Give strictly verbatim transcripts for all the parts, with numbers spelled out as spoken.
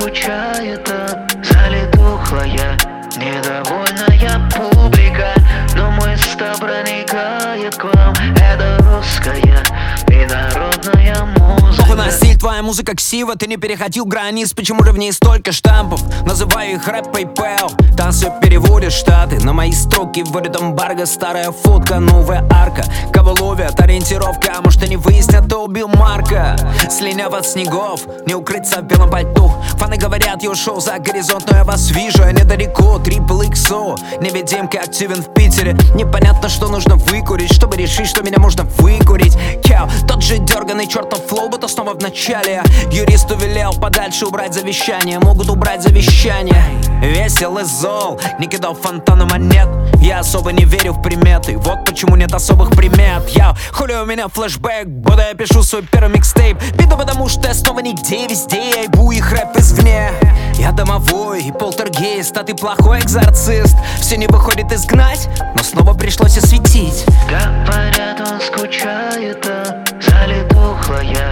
скучает, а залитухлая, недовольная публика. Но мысль проникает к вам. Это русская и народная музыка. Похуй на стиль, твоя музыка ксива. Ты не переходил границ, почему же в ней столько штампов? Называю их рэп PayPal. Там все переводят штаты. На мои строки вводят эмбарго. Старая фотка, новая арка. Кого ловят, ориентировка. А может они выяснят, кто убил Марка. Слиняв от снегов, не укрыться в белом пальто. Фаны говорят, я ушел за горизонт, но я вас вижу, я недалеко. Трипл икс о, невидимка активен в Питере. Непонятно, что нужно выкурить, чтобы решить, что меня можно выкурить. Кяу, тот же дерганый чертов флоу, будто снова в начале. Юристу велел подальше убрать завещание. Могут убрать завещание. Весел и зол, не кидал фонтаны монет. Я особо не верю в приметы, вот почему нет особых примет. Я хули у меня флешбэк, будто я пишу свой первый микстейп. Биду потому, что я снова нигде, везде я ебу их рэп извне. Я домовой и полтергейст, а ты плохой экзорцист. Все не выходит изгнать, но снова пришлось осветить. Говорят, он скучает, а залитухлая,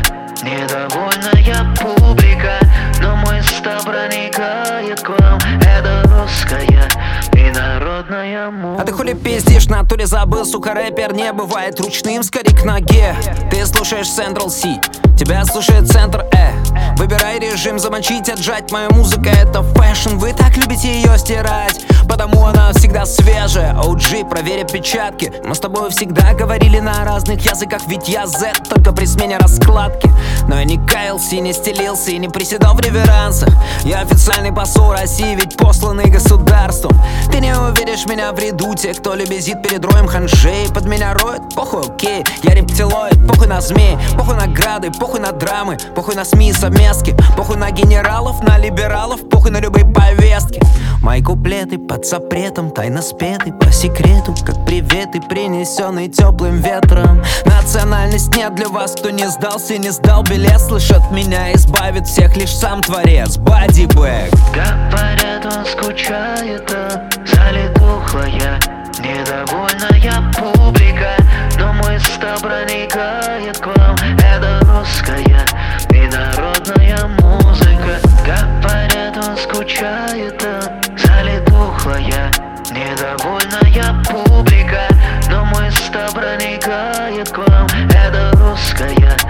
недовольная публика. Но мысль проникает к вам. Это русская и народная музыка. А ты хули пиздишь, в натуре забыл, сука, рэпер не бывает ручным, скорее к ноге. Ты слушаешь Central C, тебя слушает Центр Э. Выбирай режим, замочить, отжать. Моя музыка это фэшн, вы так любите ее стирать, потому она всегда свежая. о джи, проверь отпечатки. Мы с тобой всегда говорили на разных языках, ведь я Z, только при смене раскладки. Но я не каялся и не стелился и не приседал в реверансах. Я официальный посол России, ведь посланный государством. Ты не увидишь меня в ряду тех, кто лебезит перед роем ханжей. Под меня роет, похуй, окей, я рептилоид. Похуй на змей, похуй на грады, похуй на драмы, похуй на СМИ и совместки, похуй на генералов, на либералов, похуй на любые повестки. Мои куплеты под запретом, тайно спеты по секрету, как приветы, принесенные теплым ветром. Национальность нет для вас, кто не сдался и не сдал билет. Слышат меня, избавит всех лишь сам творец. Бодибэк. Говорят, он скучает, а залитухлая, недовольная публика. Но мысль проникает к вам. Это русская и народная музыка. Говорят, он скучает, а залитухлая, недовольная публика. Но мысль проникает к вам. Это русская